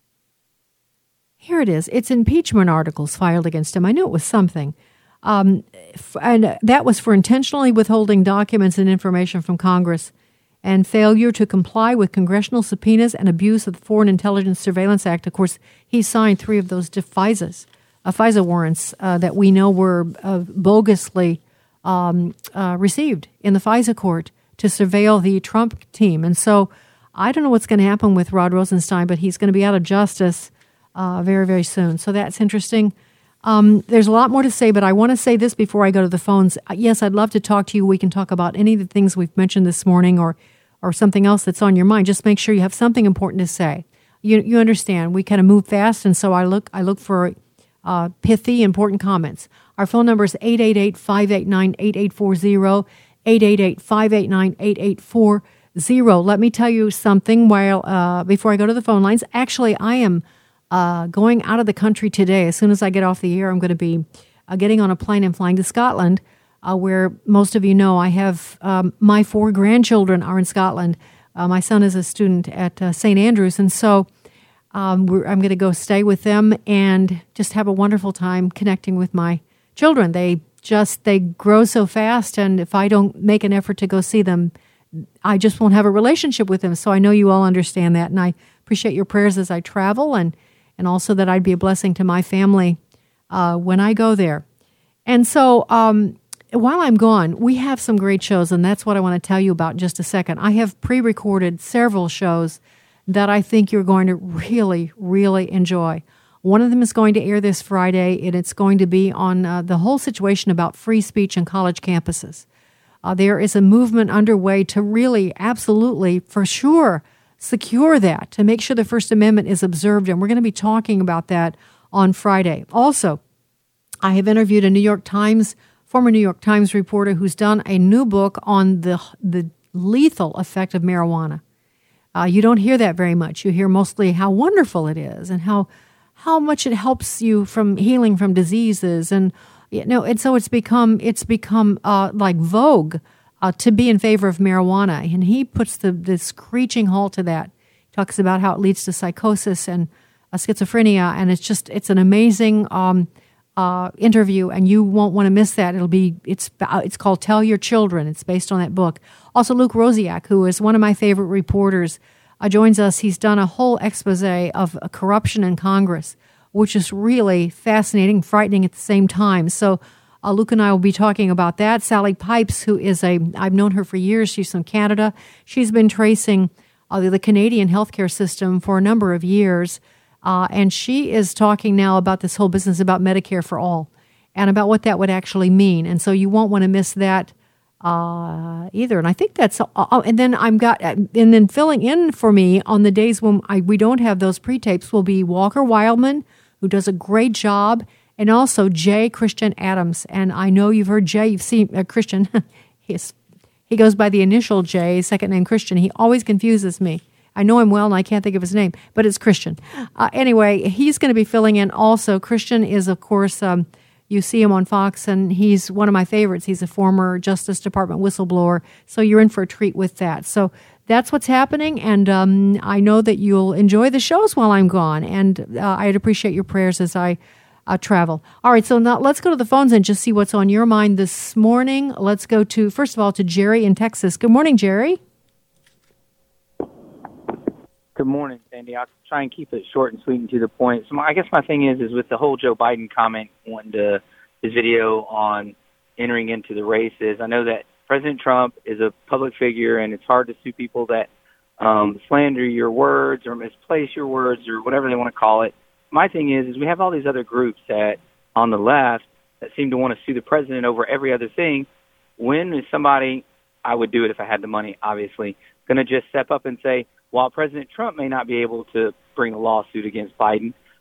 B: Here it is. It's impeachment articles filed against him. I knew it was something. Um, f- and that was for intentionally withholding documents and information from Congress and failure to comply with congressional subpoenas and abuse of the Foreign Intelligence Surveillance Act. Of course, he signed three of those FISAs, uh, FISA warrants uh, that we know were uh, bogusly um, uh, received in the FISA court to surveil the Trump team. And so I don't know what's going to happen with Rod Rosenstein, but he's going to be out of justice Uh, very, very soon. So that's interesting. Um, there's a lot more to say, but I want to say this before I go to the phones. Yes, I'd love to talk to you. We can talk about any of the things we've mentioned this morning or or something else that's on your mind. Just make sure you have something important to say. You you understand, we kind of move fast, and so I look I look for uh, pithy, important comments. Our phone number is eight eight eight, five eight nine, eight eight four zero, eight eight eight, five eight nine, eight eight four zero. Let me tell you something while uh, before I go to the phone lines. Actually, I am Uh, going out of the country today. As soon as I get off the air, I'm going to be uh, getting on a plane and flying to Scotland, uh, where most of you know I have um, my four grandchildren are in Scotland. Uh, my son is a student at uh, Saint Andrews, and so um, we're, I'm going to go stay with them and just have a wonderful time connecting with my children. They just they grow so fast, and if I don't make an effort to go see them, I just won't have a relationship with them. So I know you all understand that, and I appreciate your prayers as I travel, and and also that I'd be a blessing to my family uh, when I go there. And so um, while I'm gone, we have some great shows, and that's what I want to tell you about in just a second. I have pre-recorded several shows that I think you're going to really, really enjoy. One of them is going to air this Friday, and it's going to be on uh, the whole situation about free speech on college campuses. Uh, there is a movement underway to really, absolutely, for sure, secure that, to make sure the First Amendment is observed, and we're going to be talking about that on Friday. Also, I have interviewed a New York Times, former New York Times reporter who's done a new book on the the lethal effect of marijuana. Uh, you don't hear that very much. You hear mostly how wonderful it is and how how much it helps you from healing from diseases, and you know, and so it's become it's become uh, like vogue. Uh, to be in favor of marijuana. And he puts the, the screeching halt to that. He talks about how it leads to psychosis and uh, schizophrenia. And it's just, it's an amazing um, uh, interview, and you won't want to miss that. It'll be, it's it's called Tell Your Children. It's based on that book. Also, Luke Rosiak, who is one of my favorite reporters, uh, joins us. He's done a whole expose of uh, corruption in Congress, which is really fascinating, frightening at the same time. So, Uh, Luke and I will be talking about that. Sally Pipes, who is a, I've known her for years. She's from Canada. She's been tracing uh, the, the Canadian healthcare system for a number of years. Uh, and she is talking now about this whole business about Medicare for all and about what that would actually mean. And so you won't want to miss that uh, either. And I think that's, uh, and then I'm got, and then filling in for me on the days when I, we don't have those pre-tapes will be Walker Wildman, who does a great job, and also Jay Christian Adams. And I know you've heard Jay, you've seen uh, Christian. He's, he goes by the initial J, second name Christian. He always confuses me. I know him well, and I can't think of his name, but it's Christian. Uh, anyway, he's going to be filling in also. Christian is, of course, um, you see him on Fox, and he's one of my favorites. He's a former Justice Department whistleblower, so you're in for a treat with that. So that's what's happening, and um, I know that you'll enjoy the shows while I'm gone, and uh, I'd appreciate your prayers as I Uh, travel. All right, so now let's go to the phones and just see what's on your mind this morning. Let's go to, first of all, to Jerry in Texas. Good morning, Jerry.
D: Good morning, Sandy. I'll try and keep it short and sweet and to the point. So my, I guess my thing is, is with the whole Joe Biden comment on the, his video on entering into the races, I know that President Trump is a public figure, and it's hard to sue people that um, slander your words or misplace your words or whatever they want to call it. My thing is, is we have all these other groups that on the left that seem to want to sue the president over every other thing. When is somebody, I would do it if I had the money, obviously, going to just step up and say, while President Trump may not be able to bring a lawsuit against Biden,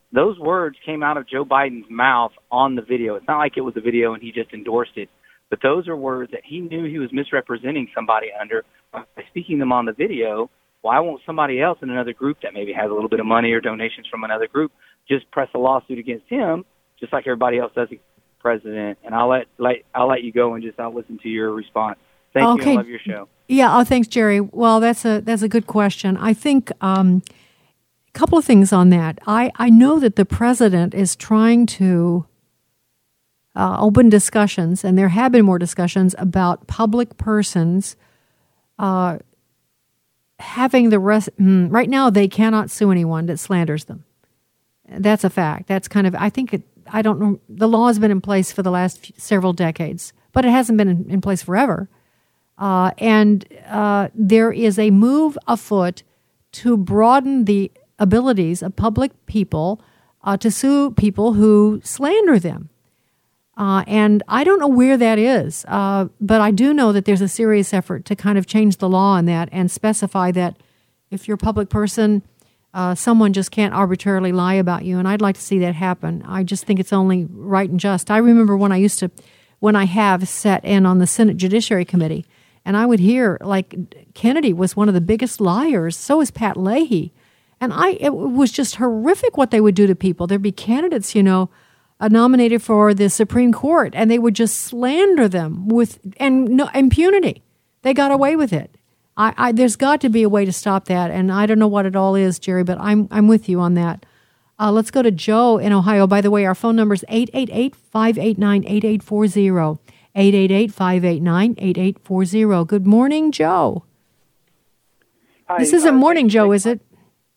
D: those words came out of Joe Biden's mouth on the video. It's not like it was a video and he just endorsed it. But those are words that he knew he was misrepresenting somebody under by speaking them on the video. Why won't somebody else in another group that maybe has a little bit of money or donations from another group just press a lawsuit against him, just like everybody else does against the president? And I'll let, let I'll let you go and just I'll listen to your response. Thank
B: okay.
D: you. I love your show.
B: Yeah. Oh, thanks, Jerry. Well, that's a that's a good question. I think um, a couple of things on that. I, I know that the president is trying to uh, open discussions, and there have been more discussions about public persons uh, having the rest. Mm, right now, they cannot sue anyone that slanders them. That's a fact. That's kind of, I think, it, I don't know, the law has been in place for the last few, several decades, but it hasn't been in, in place forever. Uh, and uh, there is a move afoot to broaden the abilities of public people uh, to sue people who slander them. Uh, and I don't know where that is, uh, but I do know that there's a serious effort to kind of change the law on that and specify that if you're a public person, uh, someone just can't arbitrarily lie about you. And I'd like to see that happen. I just think it's only right and just. I remember when I used to, when I have sat in on the Senate Judiciary Committee, and I would hear, like, Kennedy was one of the biggest liars. So is Pat Leahy. And I, it was just horrific what they would do to people. There'd be candidates, you know, uh, nominated for the Supreme Court, and they would just slander them with and no impunity. They got away with it. I, I, there's got to be a way to stop that, and I don't know what it all is, Jerry, but I'm I'm with you on that. Uh, let's go to Joe in Ohio. By the way, our phone number is eight eight eight, five eight nine, eight eight four zero. eight eight eight, five eight nine, eight eight four zero. Good morning, Joe.
E: Hi,
B: this isn't
E: uh,
B: Morning Joe, is it?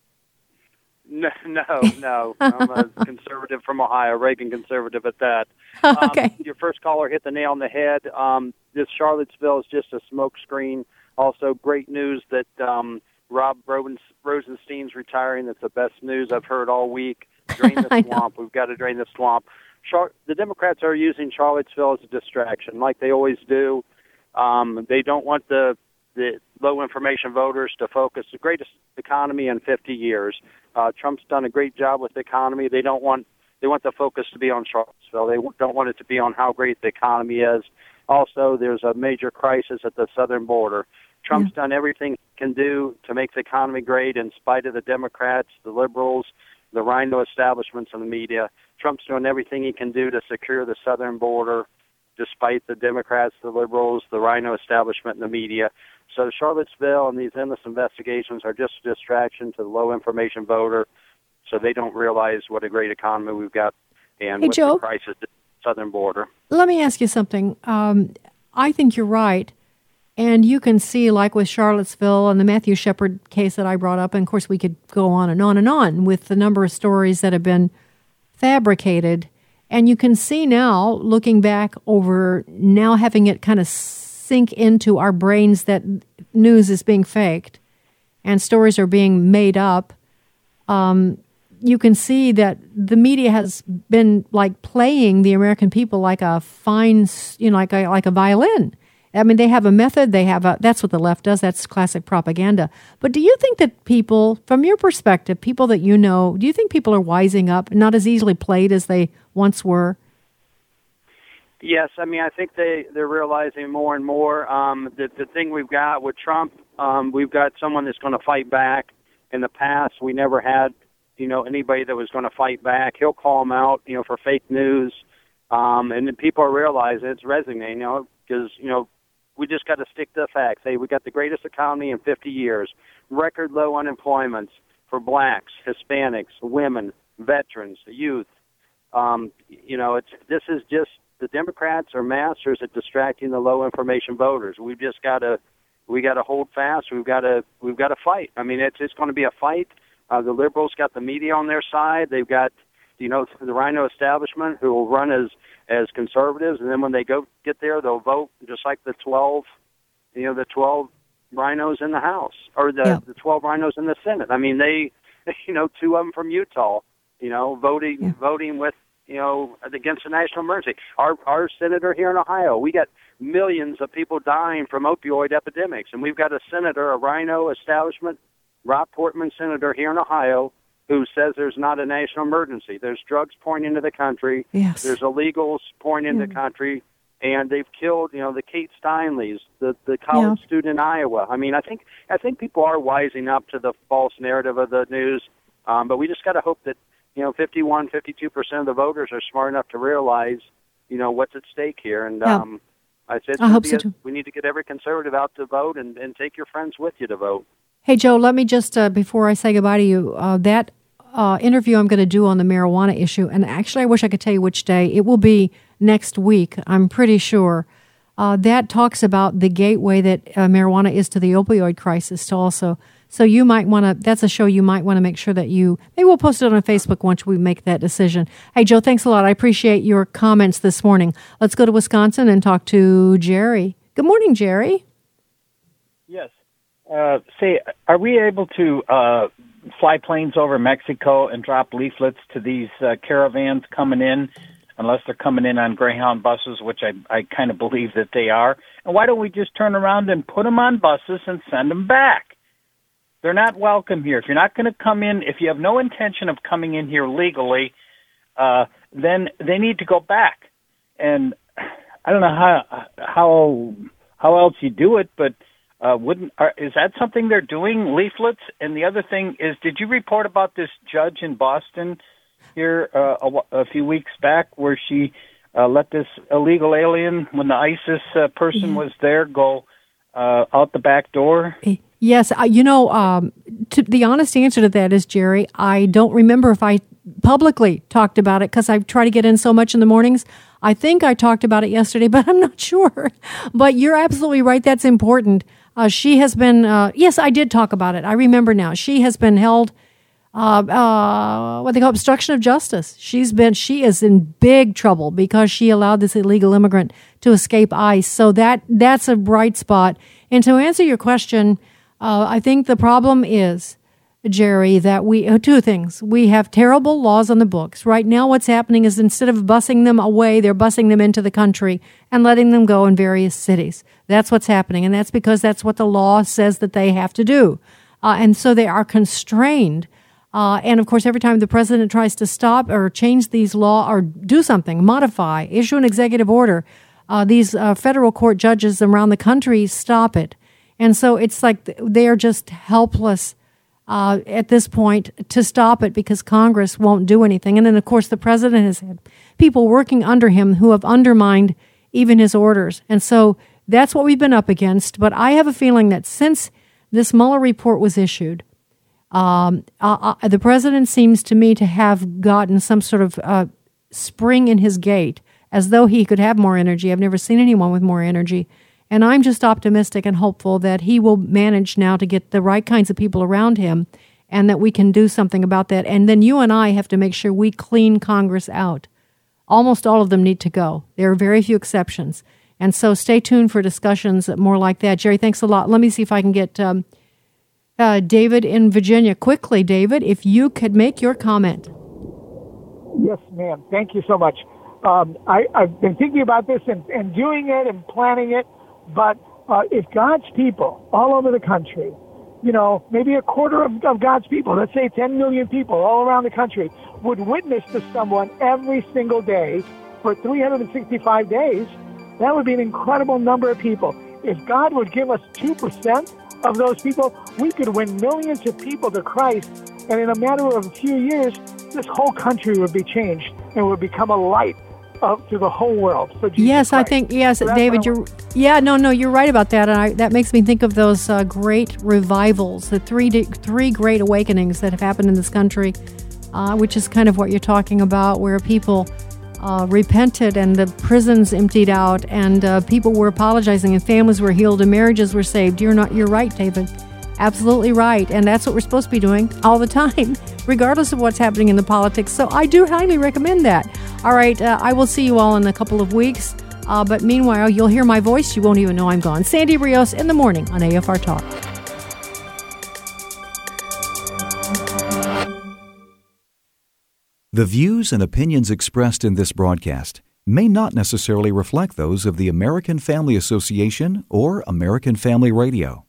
E: No, no, no. I'm a conservative from Ohio, Reagan conservative at that.
B: Okay.
E: Um, your first caller hit the nail on the head. Um, this Charlottesville is just a smokescreen. Also, great news that um, Rob Rosenstein's retiring. That's the best news I've heard all week. Drain the swamp. We've got to drain the swamp. Char- the Democrats are using Charlottesville as a distraction, like they always do. Um, they don't want the the low-information voters to focus. The greatest economy in fifty years. Uh, Trump's done a great job with the economy. They don't want they want the focus to be on Charlottesville. They don't want it to be on how great the economy is. Also, there's a major crisis at the southern border. Trump's yeah. done everything he can do to make the economy great in spite of the Democrats, the liberals, the rhino establishments and the media. Trump's doing everything he can do to secure the southern border, despite the Democrats, the liberals, the rhino establishment, and the media. So Charlottesville and these endless investigations are just a distraction to the low-information voter, so they don't realize what a great economy we've got and
B: hey,
E: what's
B: Joe,
E: the crisis at the southern border.
B: Let me ask you something. Um, I think you're right, and you can see, like with Charlottesville and the Matthew Shepard case that I brought up, and of course we could go on and on and on with the number of stories that have been fabricated. And you can see now, looking back over now having it kind of sink into our brains that news is being faked and stories are being made up. Um, you can see that the media has been like playing the American people like a fine, you know, like a, like a violin. I mean, they have a method. They have a, that's what the left does. That's classic propaganda. But do you think that people, from your perspective, people that you know, do you think people are wising up, not as easily played as they once were?
E: Yes, I mean, I think they, they're realizing more and more. Um, the, the thing we've got with Trump, um, we've got someone that's going to fight back. In the past, we never had, you know, anybody that was going to fight back. He'll call them out, you know, for fake news. Um, and then people are realizing it's resonating, you know, because, you know, we just got to stick to the facts. Hey, we got the greatest economy in fifty years, record low unemployment for blacks, Hispanics, women, veterans, youth. Um, you know, it's this is just the Democrats are masters at distracting the low information voters. We've just got to we got to hold fast. We've got to we've got to fight. I mean, it's it's going to be a fight. Uh, the liberals got the media on their side. They've got, you know, the rhino establishment who will run as as conservatives, and then when they go get there, they'll vote just like the twelve, you know, the twelve rhinos in the House or the, yeah. the twelve rhinos in the Senate. I mean, they, you know, two of them from Utah, you know, voting yeah. voting with, you know, against the national emergency. Our our senator here in Ohio, we got millions of people dying from opioid epidemics, and we've got a senator, a rhino establishment, Rob Portman senator here in Ohio, who says there's not a national emergency. There's drugs pouring into the country.
B: Yes.
E: There's illegals pouring into
B: Yeah.
E: the country. And they've killed, you know, the Kate Steinleys, the the college
B: Yeah.
E: student in Iowa. I mean, I think I think people are wising up to the false narrative of the news, um, but we just got to hope that, you know, fifty-one, fifty-two percent of the voters are smart enough to realize, you know, what's at stake here. And
B: Yeah.
E: um, I said,
B: I hope so, too.
E: we need to get every conservative out to vote and, and take your friends with you to vote.
B: Hey, Joe, let me just, uh, before I say goodbye to you, uh, that uh, interview I'm going to do on the marijuana issue, and actually I wish I could tell you which day. It will be next week, I'm pretty sure. Uh, that talks about the gateway that uh, marijuana is to the opioid crisis also. So you might want to, that's a show you might want to make sure that you, maybe we'll post it on Facebook once we make that decision. Hey, Joe, thanks a lot. I appreciate your comments this morning. Let's go to Wisconsin and talk to Jerry. Good morning, Jerry.
G: Yes. Uh, say, are we able to uh, fly planes over Mexico and drop leaflets to these uh, caravans coming in, unless they're coming in on Greyhound buses, which I, I kind of believe that they are? And why don't we just turn around and put them on buses and send them back? They're not welcome here. If you're not going to come in, if you have no intention of coming in here legally, uh, then they need to go back. And I don't know how how how else you do it, but uh, wouldn't are, is that something they're doing? Leaflets. And the other thing is, did you report about this judge in Boston here uh, a, a few weeks back, where she uh, let this illegal alien, when the ISIS uh, person
B: Mm-hmm.
G: was there, go uh, out the back door?
B: Yes, uh, you know, um, to, the honest answer to that is, Jerry, I don't remember if I publicly talked about it because I try to get in so much in the mornings. I think I talked about it yesterday, but I'm not sure. But you're absolutely right. That's important. Uh, she has been, uh, yes, I did talk about it. I remember now. She has been held, uh, uh, what they call obstruction of justice. She's been, she is in big trouble because she allowed this illegal immigrant to escape ICE. So that that's a bright spot. And to answer your question, Uh, I think the problem is, Jerry, that we, uh, two things. We have terrible laws on the books. Right now what's happening is instead of busing them away, they're busing them into the country and letting them go in various cities. That's what's happening, and that's because that's what the law says that they have to do. Uh, and so they are constrained. Uh, and, of course, every time the president tries to stop or change these laws or do something, modify, issue an executive order, uh, these uh, federal court judges around the country stop it. And so it's like they are just helpless uh, at this point to stop it because Congress won't do anything. And then, of course, the president has had people working under him who have undermined even his orders. And so that's what we've been up against. But I have a feeling that since this Mueller report was issued, um, uh, uh, the president seems to me to have gotten some sort of uh, spring in his gait, as though he could have more energy. I've never seen anyone with more energy. And I'm just optimistic and hopeful that he will manage now to get the right kinds of people around him and that we can do something about that. And then you and I have to make sure we clean Congress out. Almost all of them need to go. There are very few exceptions. And so stay tuned for discussions more like that. Jerry, thanks a lot. Let me see if I can get um, uh, David in Virginia. Quickly, David, if you could make your comment.
H: Yes, ma'am. Thank you so much. Um, I, I've been thinking about this and, and doing it and planning it. But uh, if God's people all over the country, you know, maybe a quarter of, of God's people, let's say ten million people all around the country, would witness to someone every single day for three hundred sixty-five days, that would be an incredible number of people. If God would give us two percent of those people, we could win millions of people to Christ. And in a matter of a few years, this whole country would be changed and would become a light up to the whole world. So
B: yes,
H: Christ.
B: I think, yes,
H: so
B: David, you're, yeah, no, no, you're right about that. And I, that makes me think of those uh, great revivals, the three three great awakenings that have happened in this country, uh, which is kind of what you're talking about, where people uh, repented and the prisons emptied out and uh, people were apologizing and families were healed and marriages were saved. You're not, you're right, David. Absolutely right. And that's what we're supposed to be doing all the time, regardless of what's happening in the politics. So I do highly recommend that. All right. Uh, I will see you all in a couple of weeks. Uh, but meanwhile, you'll hear my voice. You won't even know I'm gone. Sandy Rios in the morning on A F R Talk.
I: The views and opinions expressed in this broadcast may not necessarily reflect those of the American Family Association or American Family Radio.